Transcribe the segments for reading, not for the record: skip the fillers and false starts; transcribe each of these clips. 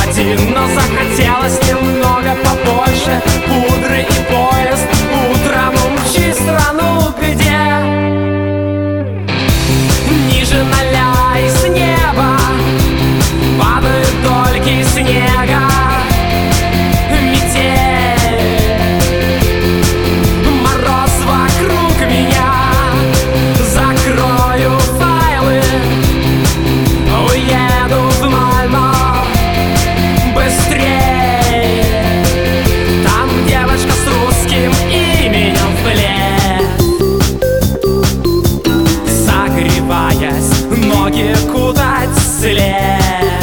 один, но захотелось немного побольше пудры и поезд. Утром умчи страну, где ниже ноля и с неба падают дольки снега. Ноги кутать след,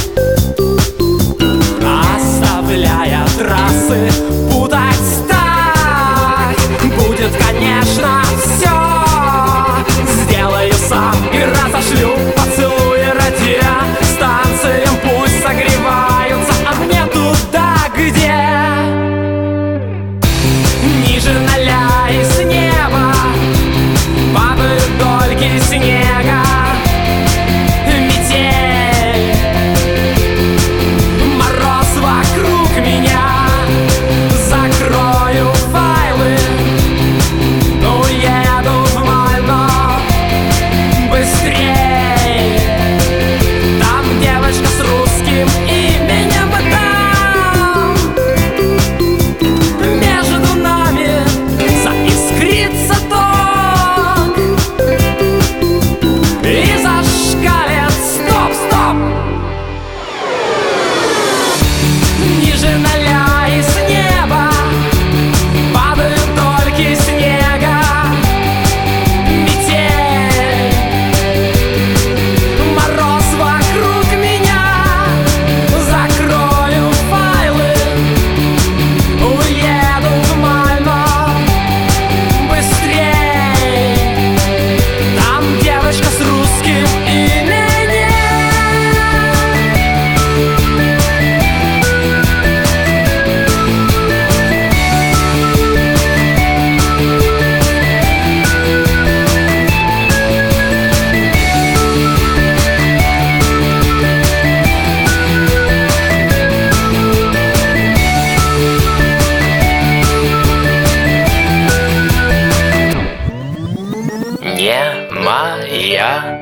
оставляя трассы путать так. Будет, конечно, все сделаю сам и разошлю поцелуи радиостанциям. Пусть согреваются, а мне туда, где ниже ноля и с неба падают дольки снега. Не моя.